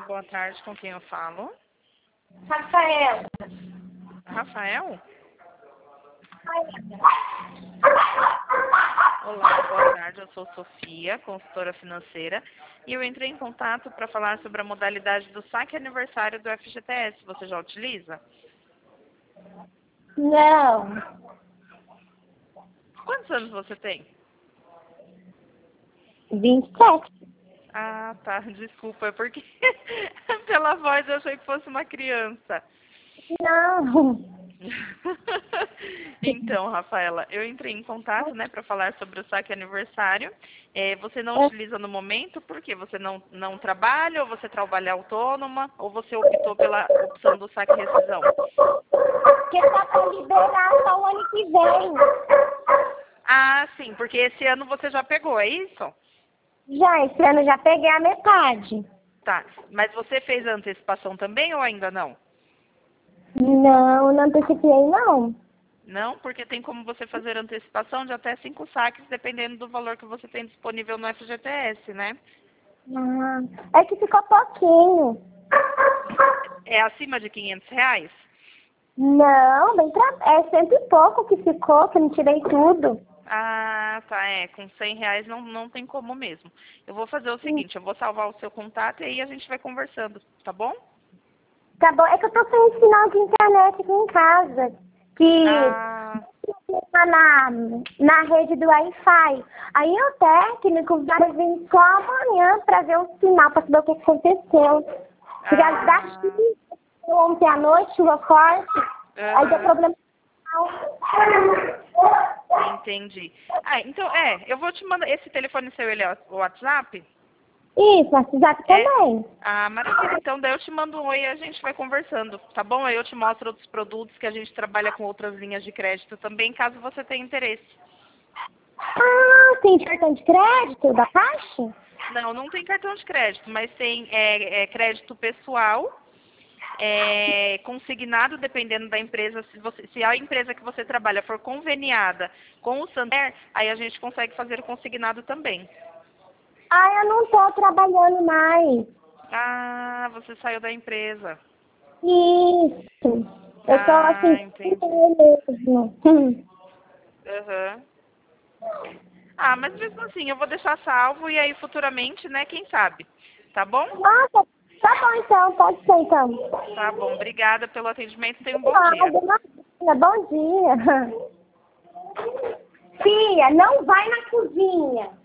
Boa tarde, com quem eu falo? Rafael. Rafael? Olá, boa tarde, eu sou Sofia, consultora financeira, e eu entrei em contato para falar sobre a modalidade do saque aniversário do FGTS. Você já utiliza? Não. Quantos anos você tem? 27. Ah, tá, desculpa, é porque pela voz eu achei que fosse uma criança. Não. Então, Rafaela, eu entrei em contato, né, para falar sobre o saque aniversário. Você não É utiliza no momento porque você não trabalha, ou você trabalha autônoma, ou você optou pela opção do saque rescisão? porque tá para liberar só o ano que vem. Ah, sim, porque esse ano você já pegou, é isso? Já, esse ano já peguei a metade. Tá, mas você fez a antecipação também ou ainda não? Não, não antecipei, não. Não, porque tem como você fazer antecipação de até 5 saques, dependendo do valor que você tem disponível no FGTS, né? É que ficou pouquinho. É acima de R$ 500? Não, é cento e pouco que ficou, que eu não tirei tudo. Ah, tá, com R$ 100 não tem como mesmo. Eu vou fazer o seguinte, eu vou salvar o seu contato e aí a gente vai conversando, tá bom? Tá bom, é que eu tô sem sinal de internet aqui em casa. Que Ah, tá na rede do Wi-Fi. Aí o técnico vai vir só amanhã pra ver o sinal, pra saber o que aconteceu. Já dá ontem à noite, chuva forte, aí deu aham, problema. entendi. Ah, então, eu vou te mandar, esse telefone seu, ele é o WhatsApp? Isso, a WhatsApp É? também. Ah, maravilha. Então, daí eu te mando um oi e a gente vai conversando, tá bom? Aí eu te mostro outros produtos que a gente trabalha com outras linhas de crédito também, caso você tenha interesse. Tem cartão de crédito da Caixa? Não tem cartão de crédito, mas tem crédito pessoal, consignado, dependendo da empresa. Se a empresa que você trabalha for conveniada com o Santander, aí a gente consegue fazer o consignado também. Eu não tô trabalhando mais. Ah, você saiu da empresa. Isso. Eu tô Ah, assim, entendi. mesmo. Aham. Ah, mas mesmo assim, eu vou deixar salvo e aí futuramente, né, quem sabe? Tá bom? Nossa, tá bom então, pode ser então. Tá bom, obrigada pelo atendimento, tenha um bom dia. Bom dia. Fia, não vai na cozinha.